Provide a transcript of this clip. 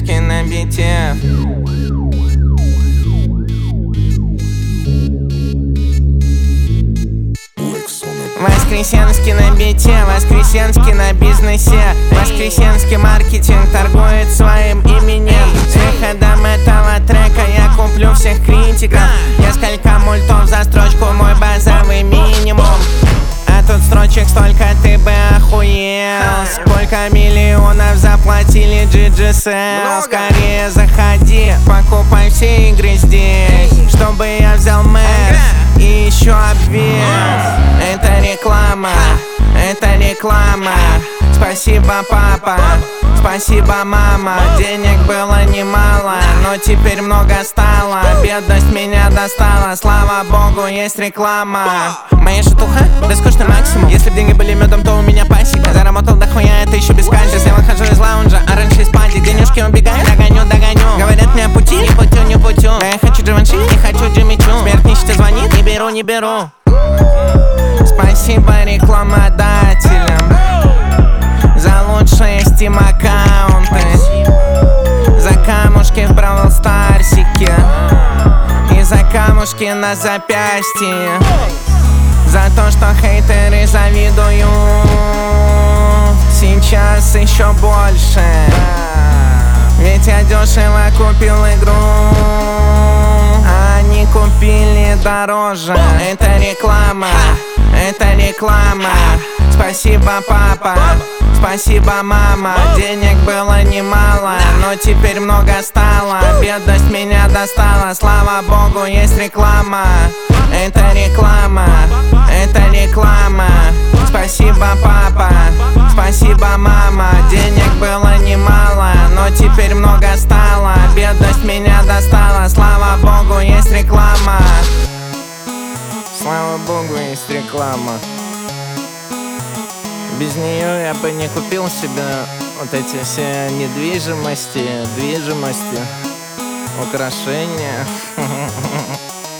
воскресенский на бите. Воскресенский на бите, Воскресенский на бизнесе. Воскресенский маркетинг торгует своим именем. С выходом этого трека я куплю всех критиков. Несколько мультов за строчку, мой базовый минимум. А тут строчек столько, ты бы охуел. Сколько миллионов заплатили GGSL. Скорее заходи, покупай все игры здесь, чтобы я взял Мерс и еще обвес. Это реклама, это реклама. Спасибо, папа, спасибо, мама. Денег было немало, но теперь много стало. Бедность меня достала, слава богу, есть реклама. Моя шатуха, да скучный максимум. Если б деньги были медом, то у меня пасека. Заработал дохуя, это еще без качества. Я выхожу из лаунжа, а раньше из пати. Денежки убегают, догоню. Говорят мне пути, не путю. А я хочу Дживанши, не хочу Джимми Чу. Смерть нищета звонит, не беру. Спасибо рекламодателям за лучшие Steam аккаунты, за камушки в Бравл Старсике и за камушки на запястье, за то, что хейтеры завидуют. Сейчас еще больше, ведь я дешево купил игру, а они купили дороже. Это реклама, это реклама. Спасибо, папа, спасибо, мама. Денег было немало, но теперь много стало. Бедность меня достала, слава богу, есть реклама. Это реклама, это реклама. Спасибо, папа, спасибо, мама. Денег было немало, но теперь много стало. Бедность меня достала, слава богу, есть реклама. Слава богу, есть реклама. Без нее я бы не купил себе вот эти все недвижимости, украшения.